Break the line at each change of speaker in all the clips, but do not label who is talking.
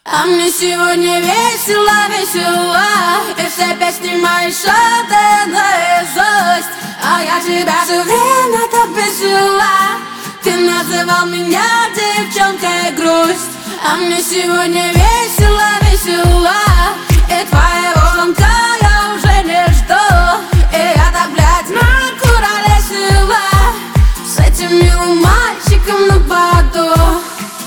А мне сегодня весело, весело, и все песни мои шоты наизусть. А я тебя все время так бесила. Ты называл меня девчонкой грусть. А мне сегодня весело, весело, и твоего звонка я уже не жду. И я так, блядь, накуролесила с этим милым мальчиком на боду.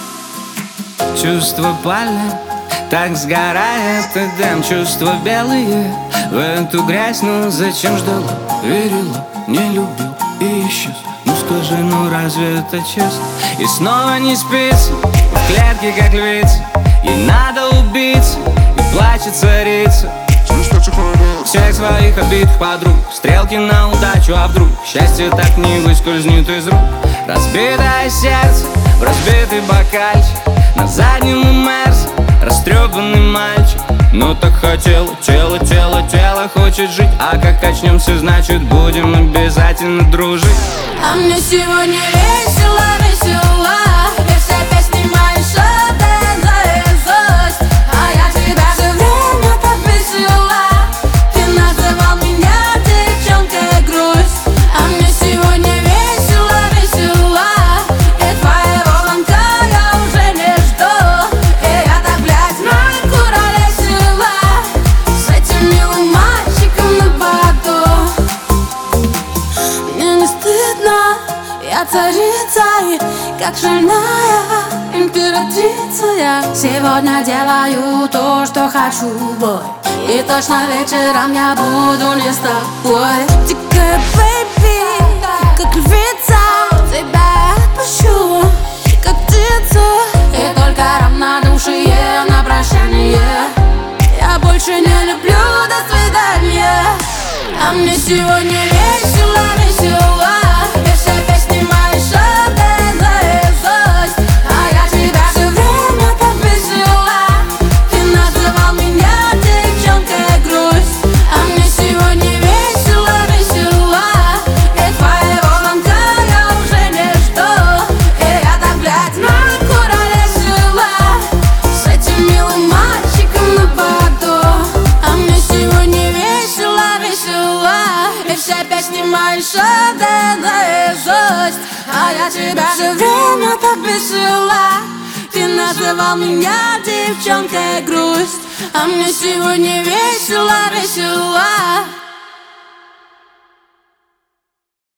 Чувства палят, так сгорает и дым. Чувства белые в эту грязь. Ну зачем ждала, верила, не любил и исчез. Ну скажи, ну разве это честно? И снова не спится, в клетке как львица. Ей надо убиться, и плачет царица. Всех своих обидных подруг, стрелки на удачу, а вдруг счастье так не выскользнет из рук. Разбитое сердце в разбитый бокальчик, на заднем у Мерса растрепанный мальчик. Ну так хотела, тело хочет жить. А как очнемся, значит будем обязательно дружить.
А мне сегодня весело, весело, и все песни мои шоты наизусть. А я тебя все время так бесила. Ты называл меня девчонкой грусть. А мне сегодня весело, весело, и твоего звонка я уже не жду. И я так, блядь, накуролесила с этим милым мальчиком на боду. Мне не стыдно, я царица, и как шальная императрица я сегодня делаю то, что хочу, бой. И точно вечером я буду не с тобой. Дикая бэйби, как львица, тебя отпущу, как птицу. И только равнодушие на прощание. Я больше не люблю, до свидания. А мне сегодня весело, весело, и все песни мои шоты наизусть. А я тебя все время так бесила. Ты называл меня девчонкой грусть. А мне сегодня весело, весело, и твоего звонка я уже не жду. И я так, блядь, накуролесила с этим милым мальчиком на боду. А мне сегодня весело, весело, и все песни мои шоты наизусть. А я тебя все время так бесила. Ты называл меня девчонкой грусть. А мне сегодня весело, весело.